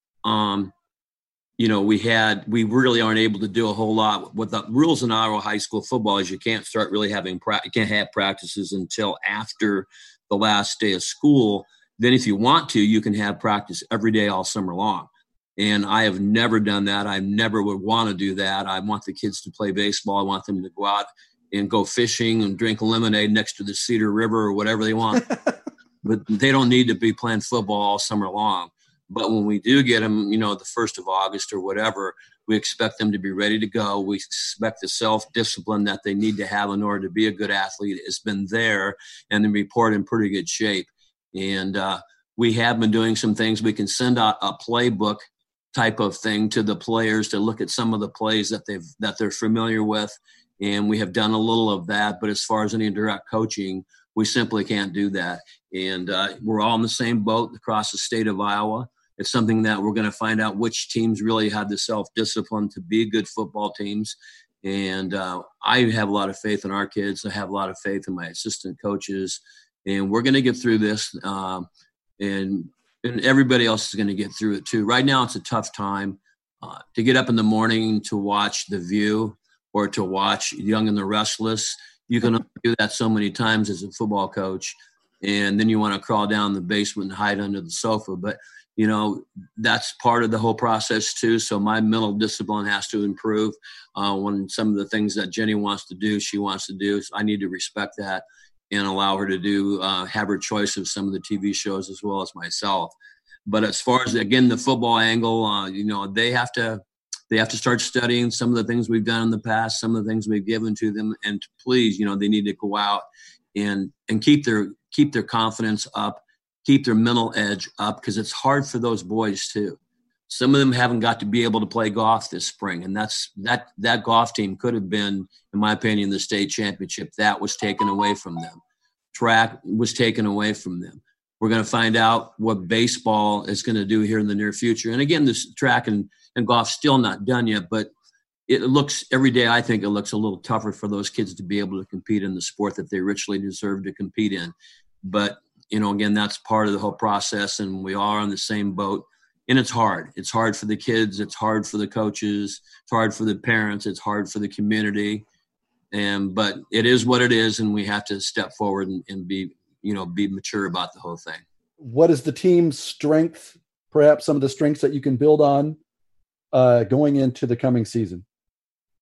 Um, you know, we had, we really aren't able to do a whole lot. What the rules in Iowa high school football is you can't start really having, pra- you can't have practices until after the last day of school. Then if you want to, you can have practice every day all summer long. And I have never done that. I never would want to do that. I want the kids to play baseball. I want them to go out and go fishing and drink lemonade next to the Cedar River or whatever they want. But they don't need to be playing football all summer long. But when we do get them, you know, the first of August or whatever, we expect them to be ready to go. We expect the self-discipline that they need to have in order to be a good athlete has been there, and then report in pretty good shape. And uh, we have been doing some things. We can send out a playbook type of thing to the players to look at some of the plays that they've that they're familiar with. And we have done a little of that. But as far as any direct coaching, we simply can't do that. And uh, we're all in the same boat across the state of Iowa. It's something that we're going to find out which teams really have the self-discipline to be good football teams. And uh, I have a lot of faith in our kids. I have a lot of faith in my assistant coaches. And we're going to get through this. Um, and, and everybody else is going to get through it too. Right now, it's a tough time uh, to get up in the morning to watch The View or to watch Young and the Restless. You can only do that so many times as a football coach. And then you want to crawl down the basement and hide under the sofa. But, you know, that's part of the whole process too. So my mental discipline has to improve. Uh, when some of the things that Jenny wants to do, she wants to do, so I need to respect that and allow her to do, uh, have her choice of some of the T V shows as well as myself. But as far as, again, the football angle, uh, you know, they have to, they have to start studying some of the things we've done in the past, some of the things we've given to them. And please, you know, they need to go out and, and keep their, keep their confidence up, keep their mental edge up, because it's hard for those boys too. Some of them haven't got to be able to play golf this spring. And that's, that, that golf team could have been, in my opinion, the state championship. That was taken away from them. Track was taken away from them. We're going to find out what baseball is going to do here in the near future. And again, this track and, and golf still not done yet, but it looks every day, I think it looks a little tougher for those kids to be able to compete in the sport that they richly deserve to compete in. But, you know, again, that's part of the whole process, and we are on the same boat. And it's hard. It's hard for the kids. It's hard for the coaches. It's hard for the parents. It's hard for the community. And, but it is what it is, and we have to step forward and, and be, you know, be mature about the whole thing. What is the team's strength, perhaps some of the strengths that you can build on uh, going into the coming season?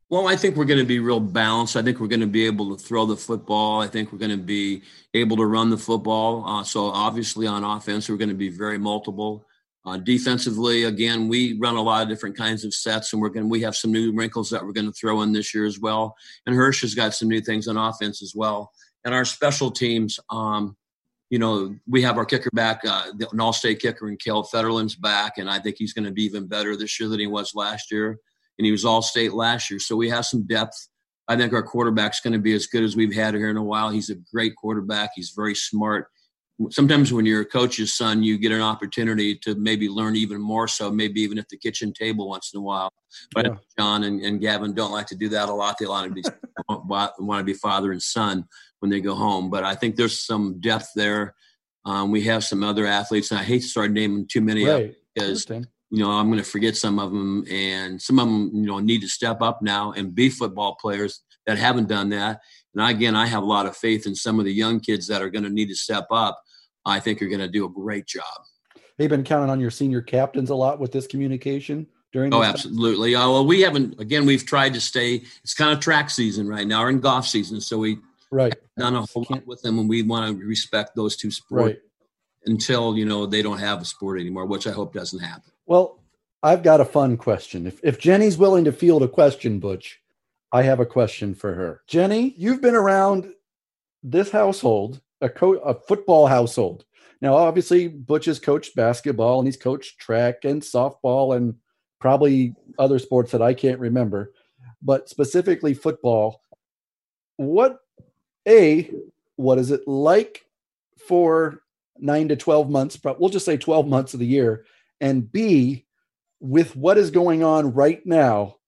Well, I think we're going to be real balanced. I think we're going to be able to throw the football. I think we're going to be able to run the football. Uh, so obviously on offense, we're going to be very multiple. Uh, defensively, again, we run a lot of different kinds of sets, and we're going we have some new wrinkles that we're going to throw in this year as well. And Hirsch has got some new things on offense as well. And our special teams, um, you know, we have our kicker back, uh, an all-state kicker in Cale Federland's back, and I think he's going to be even better this year than he was last year. And he was all-state last year. So we have some depth. I think our quarterback's going to be as good as we've had here in a while. He's a great quarterback. He's very smart. Sometimes when you're a coach's son, you get an opportunity to maybe learn even more so, maybe even at the kitchen table once in a while. But yeah. John and, and Gavin don't like to do that a lot. They want to be, want to be father and son when they go home. But I think there's some depth there. Um, we have some other athletes, and I hate to start naming too many right. of them because – you know, I'm going to forget some of them, and some of them, you know, need to step up now and be football players that haven't done that. And again, I have a lot of faith in some of the young kids that are going to need to step up. I think are going to do a great job. They've been counting on your senior captains a lot with this communication during this Oh, time? absolutely. Uh, well, we haven't, again, we've tried to stay, it's kind of track season right now, or in golf season. So we right. done a whole lot with them, and we want to respect those two sports right. until, you know, they don't have a sport anymore, which I hope doesn't happen. Well, I've got a fun question. If if Jenny's willing to field a question, Butch, I have a question for her. Jenny, you've been around this household, a co- a football household. Now, obviously, Butch has coached basketball, and he's coached track and softball and probably other sports that I can't remember. But specifically football, what, A, what is it like for nine to twelve months? We'll just say twelve months of the year. And B, with what is going on right now,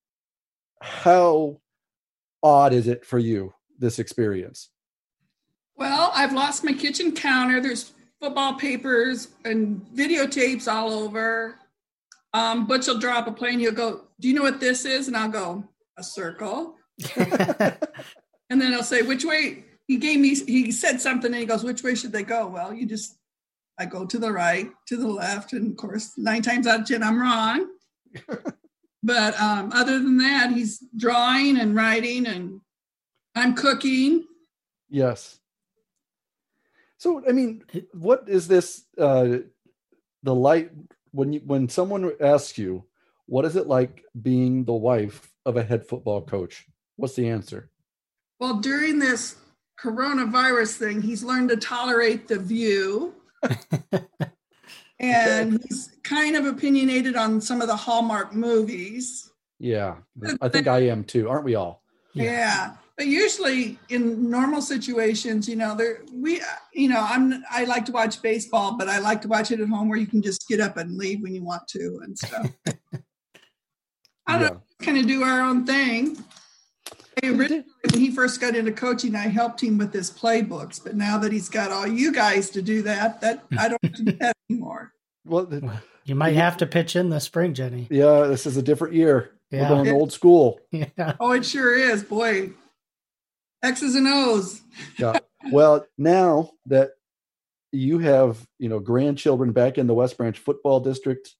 how odd is it for you, this experience? Well, I've lost my kitchen counter. There's football papers and videotapes all over. Um, Butch will drop a plane. He'll go, do you know what this is? And I'll go, a circle. And then he'll say, which way? He gave me, he said something and he goes, which way should they go? Well, you just, I go to the right, to the left, and of course, nine times out of ten, I'm wrong. But um, other than that, he's drawing and writing, and I'm cooking. Yes. So, I mean, what is this? Uh, the light when you when someone asks you, what is it like being the wife of a head football coach? What's the answer? Well, during this coronavirus thing, he's learned to tolerate the view. And okay. He's kind of opinionated on some of the Hallmark movies. Yeah, I think I am too. Aren't we all? Yeah. yeah. But usually in normal situations, you know, there we, you know, I'm I like to watch baseball, but I like to watch it at home where you can just get up and leave when you want to and stuff. I don't yeah. know, kind of do our own thing. Originally, when he first got into coaching, I helped him with his playbooks, but now that he's got all you guys to do that, that I don't do that anymore. Well, you might have to pitch in this spring, Jenny. Yeah, this is a different year. Yeah. We're going old school. Yeah. Oh, it sure is, boy. X's and O's. Yeah. Well, now that you have, you know, grandchildren back in the West Branch Football District,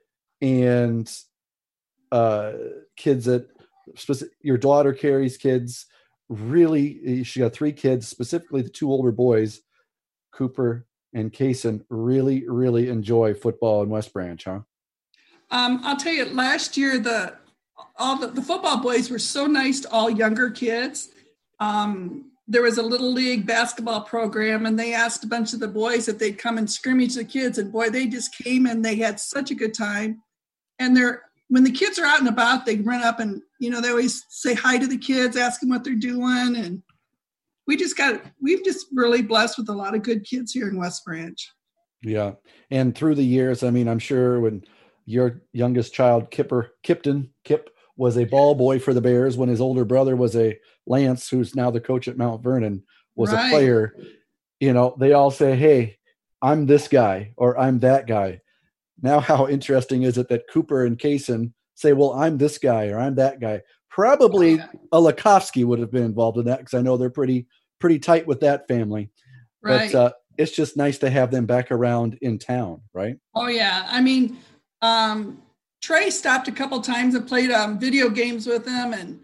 and uh, kids that your daughter carries kids, really, she got three kids, specifically the two older boys, Cooper and Kaysen, really, really enjoy football in West Branch, huh? Um, I'll tell you, last year, the all the, the football boys were so nice to all younger kids. Um, there was a little league basketball program, and they asked a bunch of the boys if they'd come and scrimmage the kids, and boy, they just came and they had such a good time. And they're when the kids are out and about, they run up and, you know, they always say hi to the kids, ask them what they're doing. And we just got, we've just really blessed with a lot of good kids here in West Branch. Yeah. And through the years, I mean, I'm sure when your youngest child, Kipper, Kipton, Kip, was a ball boy for the Bears, when his older brother was a Lance, who's now the coach at Mount Vernon, was right. a player, you know, they all say, hey, I'm this guy, or I'm that guy. Now, how interesting is it that Cooper and Kaysen say, well, I'm this guy or I'm that guy? Probably a Lakovsky would have been involved in that, because I know they're pretty pretty tight with that family. Right. But uh, it's just nice to have them back around in town, right? Oh, yeah. I mean, um, Trey stopped a couple times and played um, video games with them. And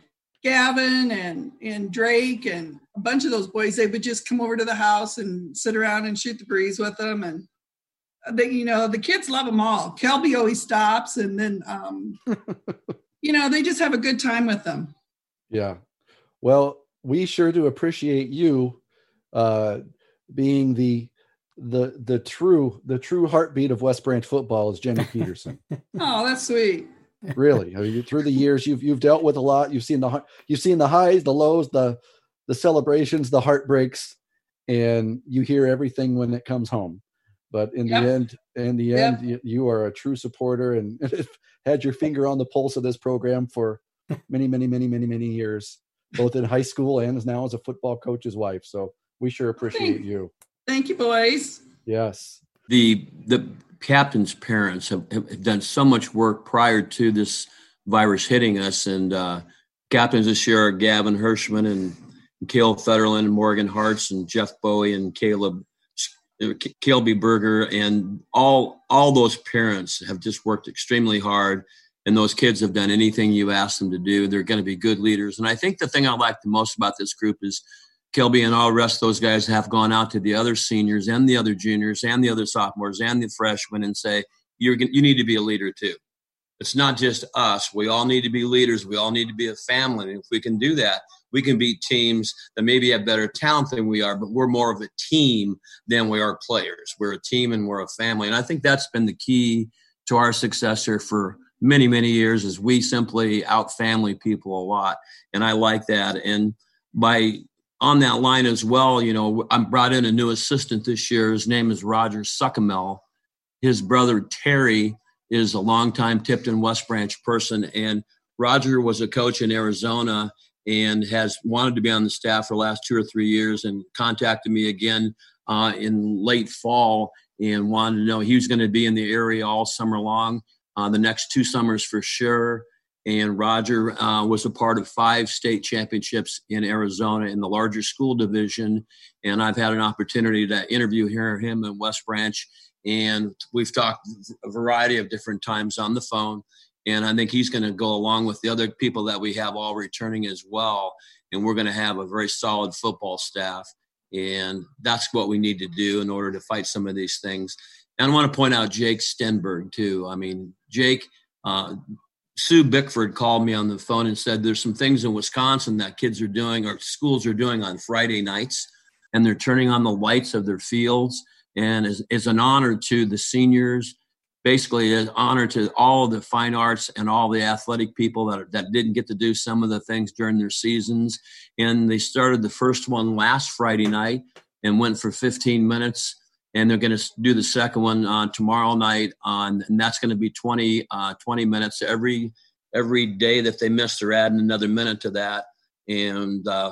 Gavin and, and Drake and a bunch of those boys, they would just come over to the house and sit around and shoot the breeze with them. And they, you know, the kids love them all. Kelby always stops. And then, um, you know, they just have a good time with them. Yeah. Well, we sure do appreciate you uh, being the the the true the true heartbeat of West Branch football is Jenny Peterson. Oh, that's sweet. Really, I mean, through the years, you've you've dealt with a lot. You've seen the you've seen the highs, the lows, the the celebrations, the heartbreaks, and you hear everything when it comes home. But in yep. the end, in the end, yep. you, you are a true supporter and had your finger on the pulse of this program for many, many, many, many, many years, both in high school and now as a football coach's wife. So we sure appreciate Thank, you. Thank you, boys. Yes. The the captain's parents have, have done so much work prior to this virus hitting us. And uh, captains this year are Gavin Hirschman and Cale Federland and Morgan Hartz and Jeff Bowie and Caleb Kelby Berger, and all all those parents have just worked extremely hard. And those kids have done anything you ask them to do. They're going to be good leaders. And I think the thing I like the most about this group is Kelby and all the rest of those guys have gone out to the other seniors and the other juniors and the other sophomores and the freshmen and say, You're, you need to be a leader too. It's not just us. We all need to be leaders. We all need to be a family. And if we can do that, we can beat teams that maybe have better talent than we are, but we're more of a team than we are players. We're a team and we're a family. And I think that's been the key to our success here for many, many years is we simply out-family people a lot. And I like that. And by on that line as well, you know, I brought in a new assistant this year. His name is Roger Suckamel. His brother, Terry, is a longtime Tipton West Branch person. And Roger was a coach in Arizona and has wanted to be on the staff for the last two or three years and contacted me again uh, in late fall and wanted to know he was going to be in the area all summer long, uh, the next two summers for sure. And Roger uh, was a part of five state championships in Arizona in the larger school division. And I've had an opportunity to interview him in West Branch. And we've talked a variety of different times on the phone. And I think he's going to go along with the other people that we have all returning as well. And we're going to have a very solid football staff. And that's what we need to do in order to fight some of these things. And I want to point out Jake Stenberg, too. I mean, Jake, uh, Sue Bickford called me on the phone and said there's some things in Wisconsin that kids are doing or schools are doing on Friday nights. And they're turning on the lights of their fields. And is, is an honor to the seniors, basically an honor to all of the fine arts and all the athletic people that, that didn't get to do some of the things during their seasons. And they started the first one last Friday night and went for fifteen minutes. And they're going to do the second one uh, tomorrow night on, and that's going to be twenty, uh, twenty minutes. Every every day that they miss, they're adding another minute to that. And uh,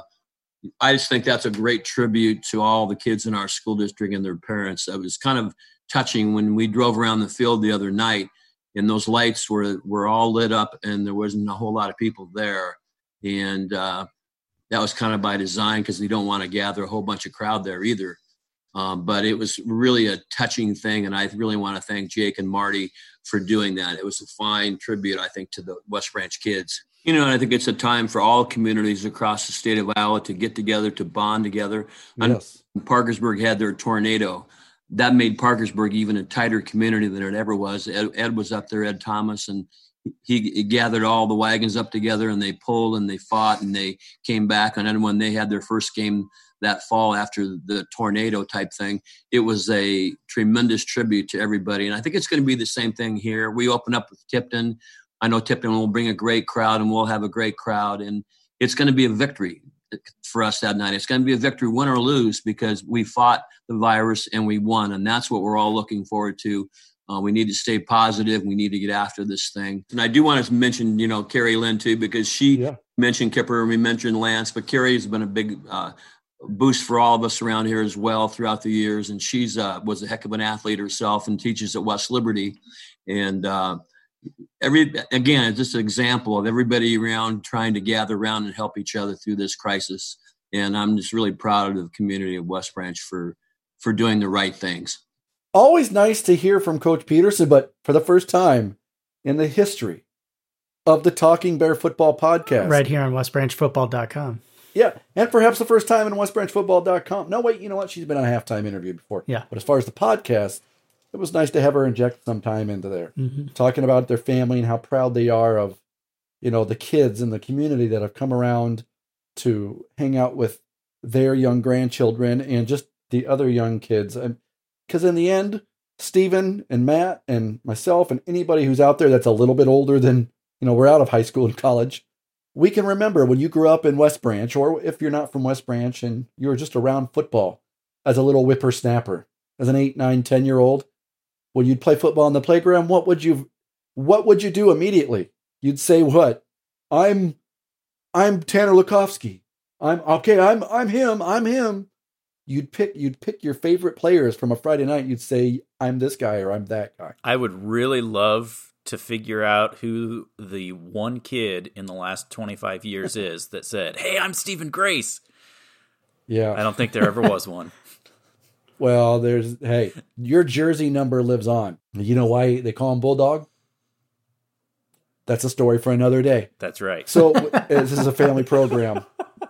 I just think that's a great tribute to all the kids in our school district and their parents. It was kind of touching when we drove around the field the other night and those lights were, were all lit up and there wasn't a whole lot of people there. And uh, that was kind of by design because we don't want to gather a whole bunch of crowd there either. Um, but it was really a touching thing. And I really want to thank Jake and Marty for doing that. It was a fine tribute, I think, to the West Branch kids. You know, and I think it's a time for all communities across the state of Iowa to get together, to bond together. Yes. And Parkersburg had their tornado. That made Parkersburg even a tighter community than it ever was. Ed, Ed was up there, Ed Thomas, and he, he gathered all the wagons up together and they pulled and they fought and they came back. And then when they had their first game that fall after the tornado type thing, it was a tremendous tribute to everybody. And I think it's going to be the same thing here. We open up with Tipton. I know Tipton will bring a great crowd and we'll have a great crowd. And it's going to be a victory for us that night. It's going to be a victory, win or lose, because we fought the virus and we won. And that's what we're all looking forward to. Uh, we need to stay positive. We need to get after this thing. And I do want to mention, you know, Carrie Lynn too, because she yeah. mentioned Kipper and we mentioned Lance, but Carrie has been a big uh, boost for all of us around here as well throughout the years. And she's uh, was a heck of an athlete herself and teaches at West Liberty. And uh, every again, it's just an example of everybody around trying to gather around and help each other through this crisis. And I'm just really proud of the community of West Branch for for doing the right things. Always nice to hear from Coach Peterson, but for the first time in the history of the Talking Bear Football Podcast. Right here on west branch football dot com. Yeah, and perhaps the first time in west branch football dot com. No, wait, you know what? She's been on a halftime interview before. Yeah. But as far as the podcast, it was nice to have her inject some time into there. Mm-hmm. Talking about their family and how proud they are of, you know, the kids in the community that have come around to hang out with their young grandchildren and just the other young kids. Because in the end, Stephen and Matt and myself and anybody who's out there that's a little bit older than, you know, we're out of high school and college, we can remember when you grew up in West Branch, or if you're not from West Branch and you were just around football as a little whippersnapper, as an eight, nine, ten year old, when you'd play football on the playground, what would you, what would you do immediately? You'd say, what? I'm, I'm Tanner Lukovsky. I'm okay. I'm, I'm him. I'm him. You'd pick, you'd pick your favorite players from a Friday night. You'd say, I'm this guy or I'm that guy. I would really love to figure out who the one kid in the last twenty-five years is that said, hey, I'm Stephen Grace. Yeah. I don't think there ever was one. Well, there's, hey, your jersey number lives on. You know why they call him Bulldog? That's a story for another day. That's right. So this is a family program.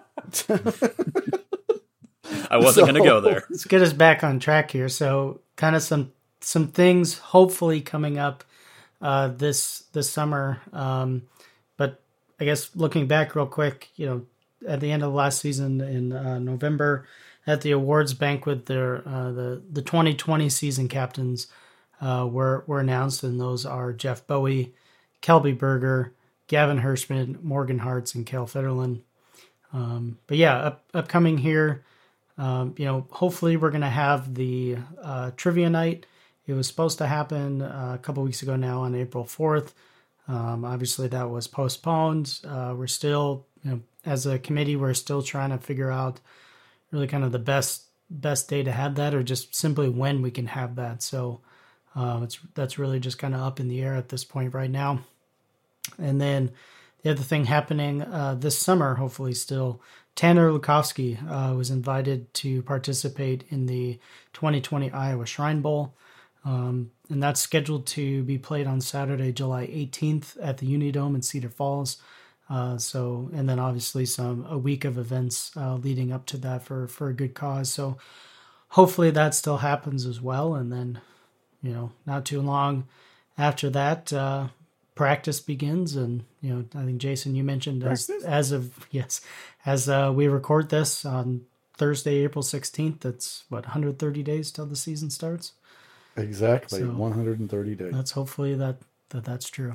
I wasn't So- going to go there. Let's get us back on track here. So kind of some some things hopefully coming up uh, this this summer. Um, but I guess looking back real quick, you know, at the end of last season in uh, November at the awards banquet, there uh, the the twenty twenty season captains uh, were were announced, and those are Jeff Bowie, Kelby Berger, Gavin Hirschman, Morgan Hartz, and Cale Federlin. Um, but yeah, up, upcoming here. Um, you know, hopefully we're going to have the uh, trivia night. It was supposed to happen uh, a couple weeks ago now on April fourth. Um, obviously that was postponed. Uh, we're still, you know, as a committee, we're still trying to figure out really kind of the best best day to have that, or just simply when we can have that. So uh, it's that's really just kind of up in the air at this point right now. And then the other thing happening uh, this summer, hopefully still, Tanner Lukovsky uh, was invited to participate in the twenty twenty Iowa Shrine Bowl. Um, and that's scheduled to be played on Saturday, July eighteenth at the Unidome in Cedar Falls. Uh, so, and then obviously some, a week of events uh, leading up to that for, for a good cause. So hopefully that still happens as well. And then, you know, not too long after that, uh, practice begins. And, you know, I think Jason, you mentioned as, as of, yes, as uh, we record this on Thursday, April sixteenth, it's what, one hundred thirty days till the season starts. Exactly. So, one hundred thirty days. Let's hopefully that, that that's true.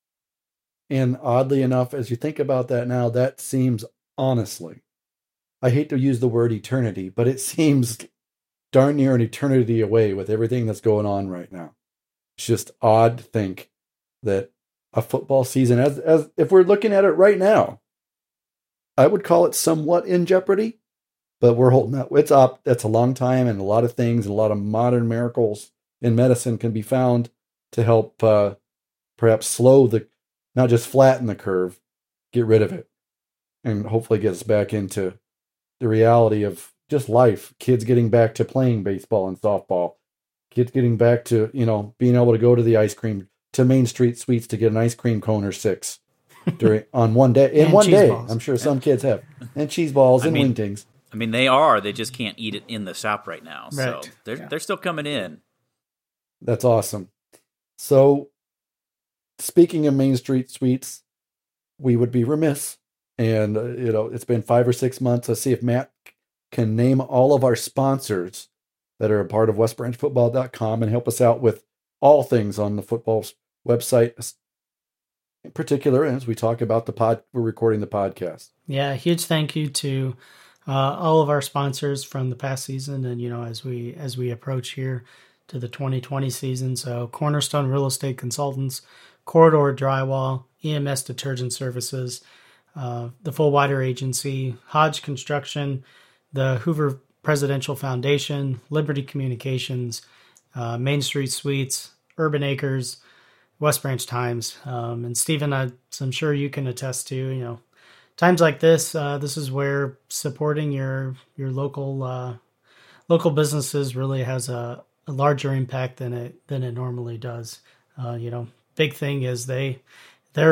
And oddly enough, as you think about that now, that seems, honestly, I hate to use the word eternity, but it seems darn near an eternity away with everything that's going on right now. It's just odd to think that a football season, as as if we're looking at it right now, I would call it somewhat in jeopardy, but we're holding up. It's up. That's a long time, and a lot of things, and a lot of modern miracles in medicine can be found to help uh, perhaps slow the, not just flatten the curve, get rid of it, and hopefully get us back into the reality of just life. Kids getting back to playing baseball and softball. Kids getting back to, you know, being able to go to the ice cream, to Main Street Sweets to get an ice cream cone or six during on one day. In And one cheese day, balls. I'm sure some kids have. And cheese balls I and mean- wingtings. I mean, they are. They just can't eat it in the shop right now. So Right. they're Yeah. they're still coming in. That's awesome. So, speaking of Main Street Sweets, we would be remiss. And, uh, you know, it's been five or six months. Let's see if Matt can name all of our sponsors that are a part of west branch football dot com and help us out with all things on the football website, in particular, as we talk about the pod, we're recording the podcast. Yeah, a huge thank you to uh, all of our sponsors from the past season, and you know, as we as we approach here to the twenty twenty season. So, Cornerstone Real Estate Consultants, Corridor Drywall, E M S Detergent Services, uh, the Full Wider Agency, Hodge Construction, the Hoover Presidential Foundation, Liberty Communications, uh, Main Street Suites, Urban Acres, West Branch Times, um, and Stephen, I, I'm sure you can attest to, you know, times like this, uh, this is where supporting your your local uh, local businesses really has a, a larger impact than it than it normally does. Uh, you know, big thing is they they're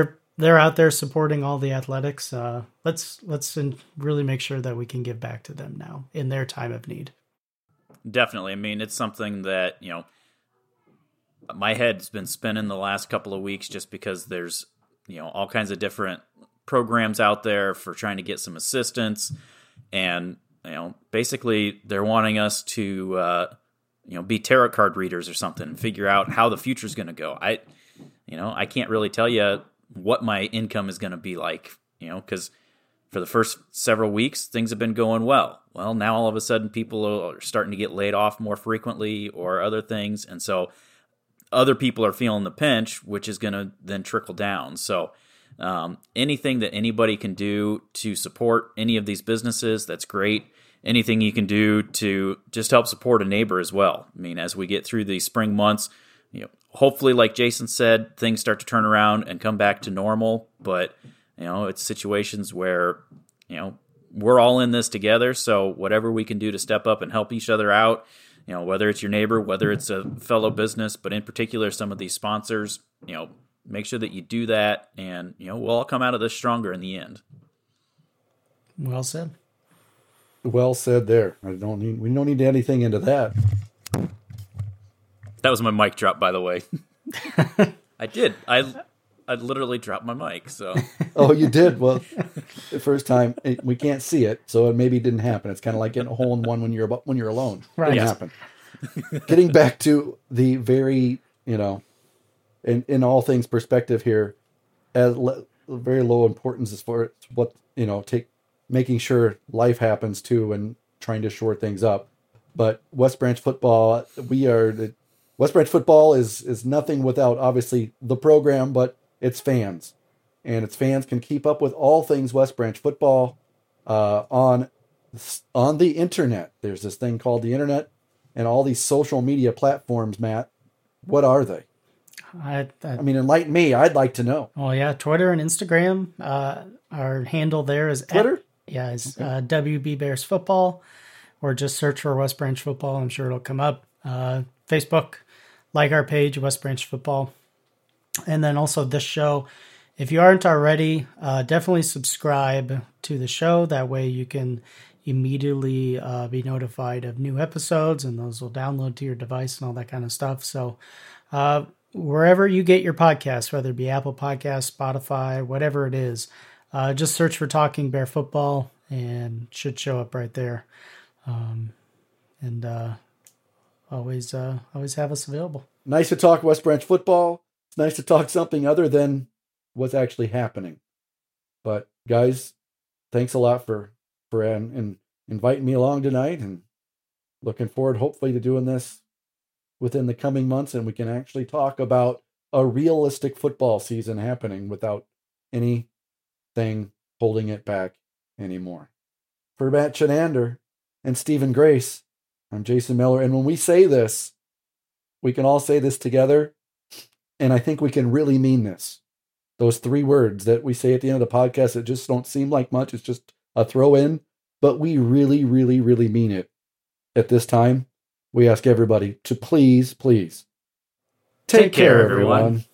they're out there supporting all the athletics. Uh, let's let's really make sure that we can give back to them now in their time of need. Definitely. I mean, it's something that, you know, my head's been spinning the last couple of weeks just because there's, you know, all kinds of different programs out there for trying to get some assistance. And, you know, basically they're wanting us to, uh, you know, be tarot card readers or something and figure out how the future's going to go. I, you know, I can't really tell you what my income is going to be like, you know, because for the first several weeks, things have been going well. Well, now all of a sudden people are starting to get laid off more frequently or other things. And so other people are feeling the pinch, which is going to then trickle down. So um, anything that anybody can do to support any of these businesses, that's great. Anything you can do to just help support a neighbor as well. I mean, as we get through these spring months, you know, hopefully, like Jason said, things start to turn around and come back to normal. But, you know, it's situations where, you know, we're all in this together. So whatever we can do to step up and help each other out, you know, whether it's your neighbor, whether it's a fellow business, but in particular, some of these sponsors, you know, make sure that you do that, and, you know, we'll all come out of this stronger in the end. Well said. Well said there. I don't need, we don't need anything into that. That was my mic drop, by the way. I did. I I literally dropped my mic. So. Oh, you did? Well, the first time it, we can't see it, so it maybe didn't happen. It's kind of like getting a hole in one when you're when you're alone. Right. Didn't happen. Getting back to the very, you know, in in all things perspective here, as le, very low importance as far as what, you know, take making sure life happens too and trying to shore things up. But West Branch football, we are the West Branch football is is nothing without obviously the program, but its fans, and its fans can keep up with all things West Branch football uh, on on the internet. There's this thing called the internet, and all these social media platforms. Matt, what are they? I, I, I mean, enlighten me. I'd like to know. Oh yeah, Twitter and Instagram. Uh, our handle there is Twitter. At, yeah, it's okay. uh, W B Bears football, or just search for West Branch football. I'm sure it'll come up. Uh, Facebook, like our page, West Branch football. And then also this show, if you aren't already, uh, definitely subscribe to the show. That way you can immediately uh, be notified of new episodes, and those will download to your device and all that kind of stuff. So uh, wherever you get your podcasts, whether it be Apple Podcasts, Spotify, whatever it is, uh, just search for Talking Bear Football and it should show up right there. Um, and uh, always, uh, always have us available. Nice to talk West Branch football. It's nice to talk something other than what's actually happening. But guys, thanks a lot for for and, and inviting me along tonight, and looking forward hopefully to doing this within the coming months, and we can actually talk about a realistic football season happening without anything holding it back anymore. For Matt Chenander and Stephen Grace, I'm Jason Miller, and when we say this, we can all say this together. And I think we can really mean this. Those three words that we say at the end of the podcast that just don't seem like much. It's just a throw in. But we really, really, really mean it. At this time, we ask everybody to please, please take, take care, care, everyone. everyone.